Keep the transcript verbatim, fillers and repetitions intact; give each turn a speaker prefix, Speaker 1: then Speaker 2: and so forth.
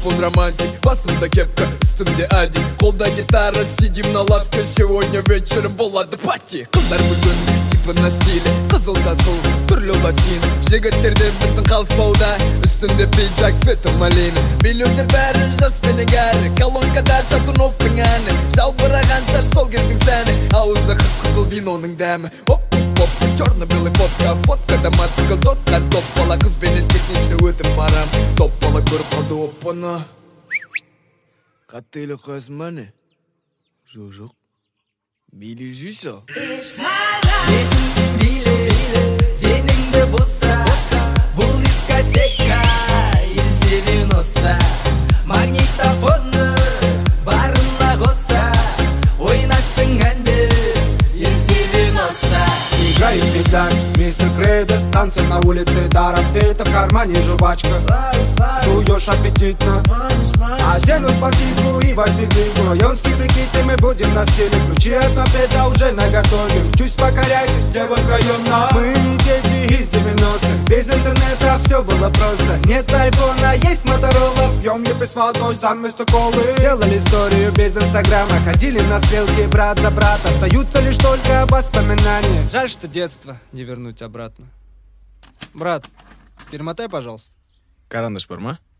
Speaker 1: Телефон романтик, басымда кепка, үстімде ади, қолда гитара, сидим на лавке. Сегодня вечером болады пати. Қыздар бүгін типа на стиле, қызыл жасыл, түрлі лосин. Жігіттерде біздің қалыспауда, үстінде пиджак, феті малин. Билуді бәрі жас пені гәрі, колонкада Шатуновтың әні. Жалбыраған жар сол кездің сәні, ауызда қып-қызыл виноның дәмі. Оп-оп-оп, черно-белый фотка, фоткада мотоцикл, дотқа топ бала. Қызбенен техничный өтіп барам, топ бала көріп қалды оппаны. Қатты елі қойсын мәне? Жоқ, жоқ. Бейлі жүйсі?
Speaker 2: Деніңді биле, деніңді боса, бұл дискотека из девяносто. Магнитофоны барына қоса, ойнасың әнді из девяносто.
Speaker 3: Играет бедан, мистер Кредит, танцы на улице до рассвета, в кармане жвачка. Жуешь аппетитно, одену спортивку и возьми книгу. Районский прикид, и мы будем на стиле. Ключи от мопеда уже наготове. Чуть покоряйте, девок района. Мы дети из девяностых, без интернета все было просто. Нет айфона, есть Моторола. Пьем епи с водой, сам вместо колы. Делали историю без инстаграма, ходили на стрелки брат за брат. Остаются лишь только воспоминания.
Speaker 4: Жаль, что детство не вернуть обратно. Брат, перемотай, пожалуйста.
Speaker 1: Карандаш бар ма?